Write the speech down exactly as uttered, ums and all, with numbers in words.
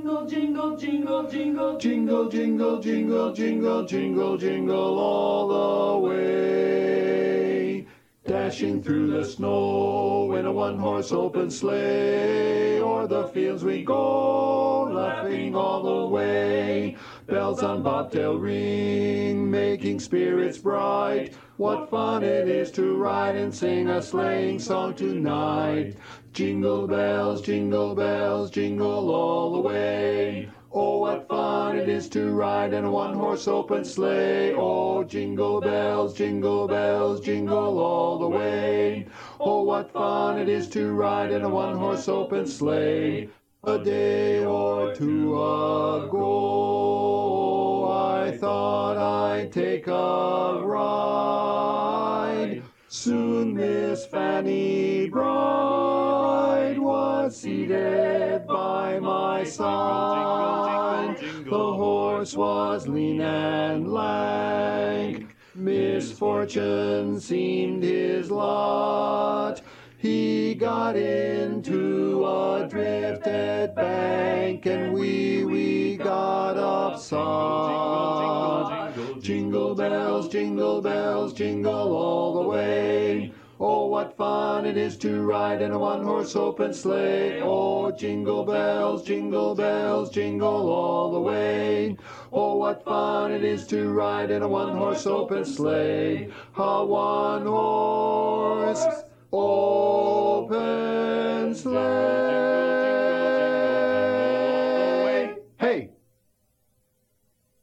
Jingle, jingle, jingle, jingle, jingle, jingle, jingle, jingle, jingle, jingle all the way. Dashing through the snow in a one-horse open sleigh, o'er the fields we go, laughing all the way. Bells on bobtail ring, making spirits bright. What fun it is to ride and sing a sleighing song tonight. Jingle bells, jingle bells, jingle all the way. Oh, what fun it is to ride in a one-horse open sleigh. Oh, jingle bells, jingle bells, jingle all the way. Oh, what fun it is to ride in a one-horse open sleigh. A day or two ago, I thought I'd take a ride. Soon Miss Fanny Bride was seated by my side. The horse was lean and lank, misfortune seemed his lot. He got into a drifted bank, and we, we got upside. Jingle bells, jingle bells, jingle all the way. Oh, what fun it is to ride in a one-horse open sleigh. Oh, jingle bells, jingle bells, jingle all the way. Oh, what fun it is to ride in a one-horse open sleigh. A one-horse open sleigh.